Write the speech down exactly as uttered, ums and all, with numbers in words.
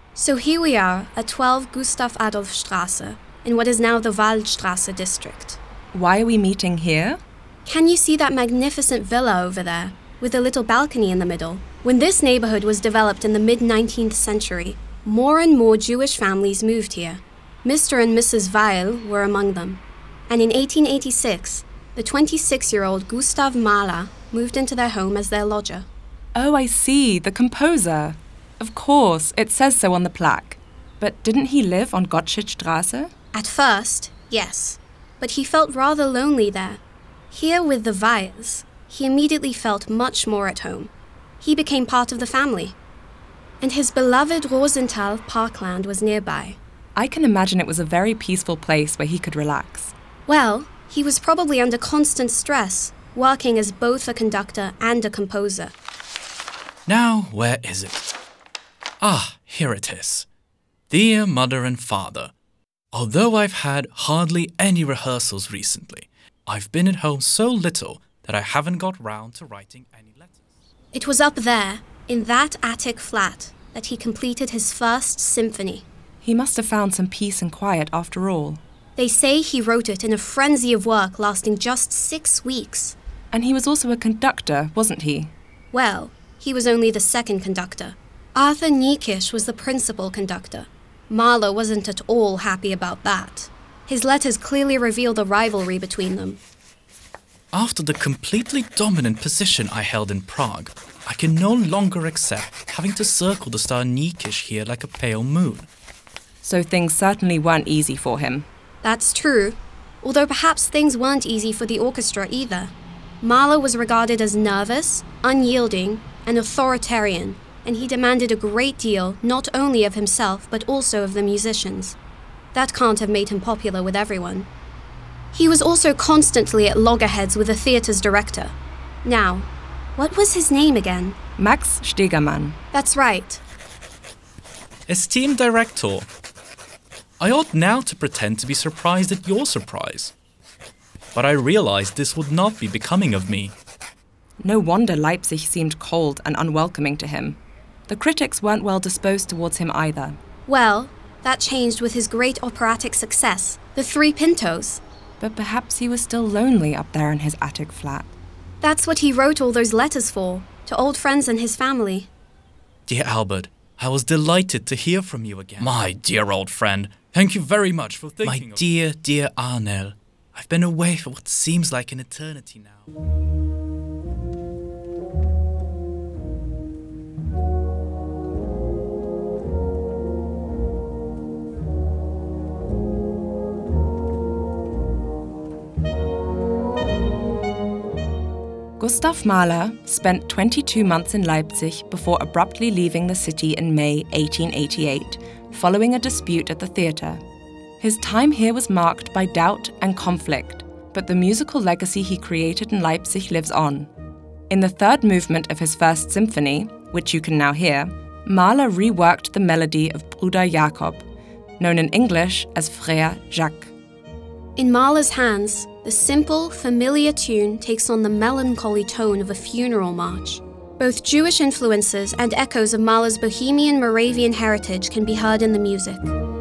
So here we are at twelve Gustav Adolf Straße, in what is now the Waldstraße district. Why are we meeting here? Can you see that magnificent villa over there, with a little balcony in the middle? When this neighborhood was developed in the mid-nineteenth century, more and more Jewish families moved here. Mister and Missus Weil were among them. And in eighteen eighty-six, the twenty-six-year-old Gustav Mahler moved into their home as their lodger. Oh, I see, the composer. Of course, it says so on the plaque. But didn't he live on Gottschedstraße? At first, yes. But he felt rather lonely there. Here with the Weils, he immediately felt much more at home. He became part of the family. And his beloved Rosenthal parkland was nearby. I can imagine it was a very peaceful place where he could relax. Well, he was probably under constant stress, working as both a conductor and a composer. Now, where is it? Ah, here it is. Dear Mother and Father, although I've had hardly any rehearsals recently, I've been at home so little that I haven't got round to writing any letters. It was up there, in that attic flat, that he completed his first symphony. He must have found some peace and quiet after all. They say he wrote it in a frenzy of work lasting just six weeks. And he was also a conductor, wasn't he? Well, he was only the second conductor. Arthur Niekisch was the principal conductor. Mahler wasn't at all happy about that. His letters clearly reveal the rivalry between them. After the completely dominant position I held in Prague, I can no longer accept having to circle the star Niekisch here like a pale moon. So things certainly weren't easy for him. That's true, although perhaps things weren't easy for the orchestra either. Mahler was regarded as nervous, unyielding, and authoritarian, and he demanded a great deal not only of himself but also of the musicians. That can't have made him popular with everyone. He was also constantly at loggerheads with the theatre's director. Now, what was his name again? Max Stegermann. That's right. Esteemed director, I ought now to pretend to be surprised at your surprise. But I realized this would not be becoming of me. No wonder Leipzig seemed cold and unwelcoming to him. The critics weren't well disposed towards him either. Well, that changed with his great operatic success, The Three Pintos. But perhaps he was still lonely up there in his attic flat. That's what he wrote all those letters for, to old friends and his family. Dear Albert, I was delighted to hear from you again. My dear old friend, thank you very much for thinking of me. My dear, dear Arnel, I've been away for what seems like an eternity now. Gustav Mahler spent twenty-two months in Leipzig before abruptly leaving the city in May eighteen eighty-eight, following a dispute at the theatre. His time here was marked by doubt and conflict, but the musical legacy he created in Leipzig lives on. In the third movement of his first symphony, which you can now hear, Mahler reworked the melody of Bruder Jakob, known in English as Frère Jacques. In Mahler's hands, the simple, familiar tune takes on the melancholy tone of a funeral march. Both Jewish influences and echoes of Mahler's Bohemian Moravian heritage can be heard in the music.